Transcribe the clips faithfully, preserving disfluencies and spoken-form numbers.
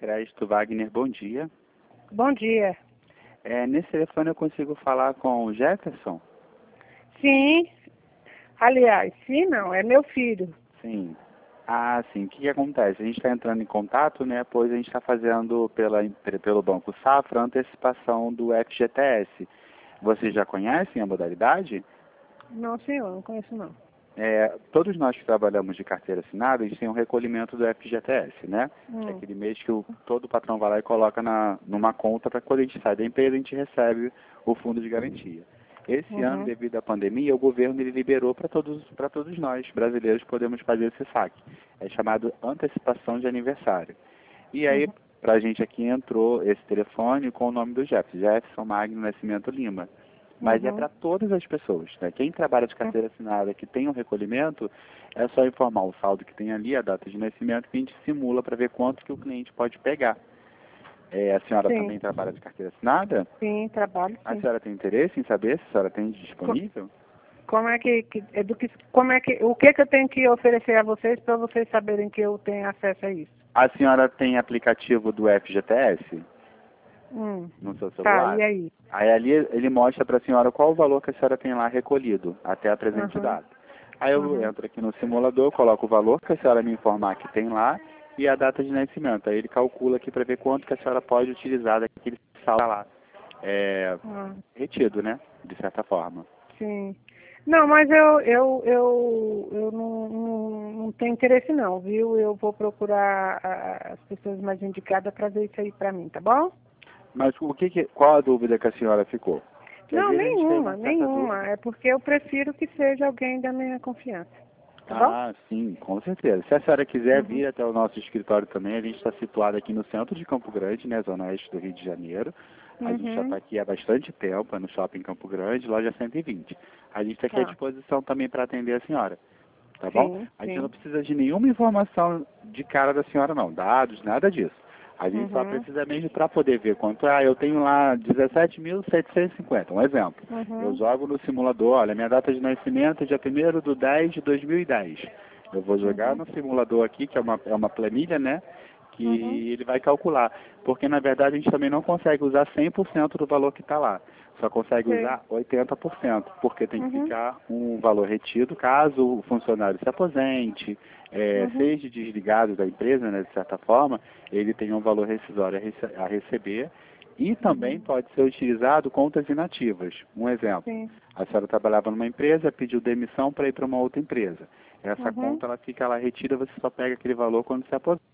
Crédito, Wagner, bom dia. Bom dia. É, nesse telefone eu consigo falar com o Jefferson? Sim. Aliás, sim não, é meu filho. Sim. Ah, sim. O que, que acontece? A gente está entrando em contato, né? Pois a gente está fazendo pela, pelo Banco Safra a antecipação do F G T S. Vocês já conhecem a modalidade? Não, senhor, não conheço não. É, todos nós que trabalhamos de carteira assinada, a gente tem um recolhimento do F G T S, né? Hum. Que é aquele mês que o, todo patrão vai lá e coloca na, numa conta para quando a gente sai da empresa, a gente recebe o fundo de garantia. Esse Uhum. ano, devido à pandemia, o governo ele liberou para todos, para todos nós, brasileiros, podemos fazer esse saque. É chamado antecipação de aniversário. E aí, Uhum. para a gente aqui entrou esse telefone com o nome do Jefferson, Jefferson Magno Nascimento Lima. Mas Uhum. é para todas as pessoas, né? Quem trabalha de carteira assinada que tem um recolhimento, é só informar o saldo que tem ali, a data de nascimento, que a gente simula para ver quanto que o cliente pode pegar. É, a senhora Sim. também trabalha de carteira assinada? Sim, trabalho A sim. senhora tem interesse em saber se a senhora tem disponível? Como é que, que, é do que como é que o que que eu tenho que oferecer a vocês para vocês saberem que eu tenho acesso a isso? A senhora tem aplicativo do F G T S Hum. no seu Tá, celular? e aí? Aí ali ele mostra para a senhora qual o valor que a senhora tem lá recolhido, até a presente Uhum. data. Aí eu Uhum. entro aqui no simulador, coloco o valor que a senhora me informar que tem lá e a data de nascimento. Aí ele calcula aqui para ver quanto que a senhora pode utilizar daquele saldo lá, é, Ah, retido, né, de certa forma. sim. Não, mas eu eu eu, eu não, não, não tenho interesse não, viu? Eu vou procurar a- as pessoas mais indicadas para ver isso aí para mim, tá bom? Mas o que que, qual a dúvida que a senhora ficou? Que às Não, vezes a gente tem uma nenhuma, certa nenhuma. dúvida. É porque eu prefiro que seja alguém da minha confiança. Tá bom? Ah, sim, com certeza. Se a senhora quiser Uhum. vir até o nosso escritório também, a gente está situado aqui no centro de Campo Grande, né, zona oeste do Rio de Janeiro. A gente já está Uhum. aqui há bastante tempo, é no Shopping Campo Grande, loja cento e vinte. A gente está aqui à Tá. disposição também para atender a senhora, tá bom? Sim, A gente não sim. precisa de nenhuma informação de cara da senhora não, dados, nada disso. A gente só Uhum. precisa mesmo para poder ver quanto, ah, eu tenho lá dezessete mil setecentos e cinquenta, um exemplo. Eu Uhum. jogo no simulador, olha, minha data de nascimento é dia primeiro de dez de dois mil e dez. Eu vou jogar Uhum. no simulador aqui, que é uma, é uma planilha, né? Uhum. Que ele vai calcular. Porque, na verdade, a gente também não consegue usar cem por cento do valor que está lá. Só consegue Sei. usar oitenta por cento, porque tem que Uhum. ficar um valor retido caso o funcionário se aposente, é, Uhum. seja desligado da empresa, né, de certa forma, ele tem um valor rescisório a, rece a receber e também Uhum. pode ser utilizado contas inativas. Um exemplo, Sim. a senhora trabalhava numa empresa, pediu demissão para ir para uma outra empresa. Essa Uhum. conta ela fica lá retida, você só pega aquele valor quando se aposenta.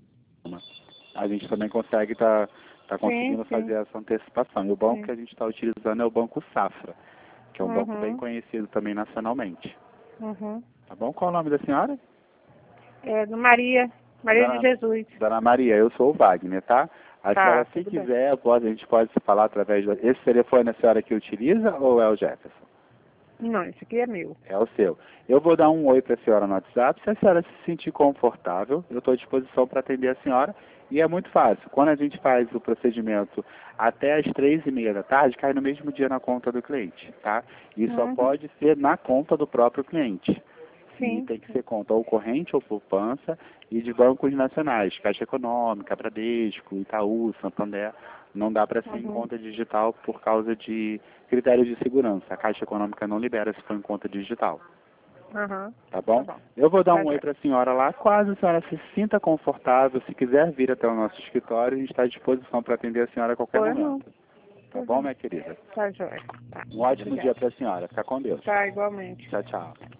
A gente também consegue estar tá, tá Sim, conseguindo sim. fazer essa antecipação. E o banco Sim. que a gente está utilizando é o Banco Safra, que é um banco bem Uhum. conhecido também nacionalmente. Uhum. Tá bom? Qual o nome da senhora? É do Maria. Maria de Dona, Jesus. Dona Maria, eu sou o Wagner, tá? A Tá, senhora, se tudo bem. quiser, pode, a gente pode se falar através do... Esse telefone a senhora que utiliza ou é o Jefferson? Não, esse aqui é meu. É o seu. Eu vou dar um oi para a senhora no WhatsApp. Se a senhora se sentir confortável, eu estou à disposição para atender a senhora. E é muito fácil. Quando a gente faz o procedimento até às três e meia da tarde, cai no mesmo dia na conta do cliente, tá? E só Uhum. pode ser na conta do próprio cliente. E Sim. tem que ser conta ou corrente ou poupança e de bancos nacionais, Caixa Econômica, Bradesco, Itaú, Santander. Não dá para ser em Uhum. conta digital por causa de critérios de segurança. A Caixa Econômica não libera se for em conta digital. Uhum. Tá Tá bom? bom. Eu vou dar Tá, um oi joia. para a senhora lá. Caso a senhora se sinta confortável, se quiser vir até o nosso escritório, a gente está à disposição para atender a senhora a qualquer Pois não. momento. Tá Pois bom, não. minha querida? Tá, joia. Tá. Um ótimo dia Obrigada. para a senhora. Fica com Deus. Tá, igualmente. Tchau, tchau.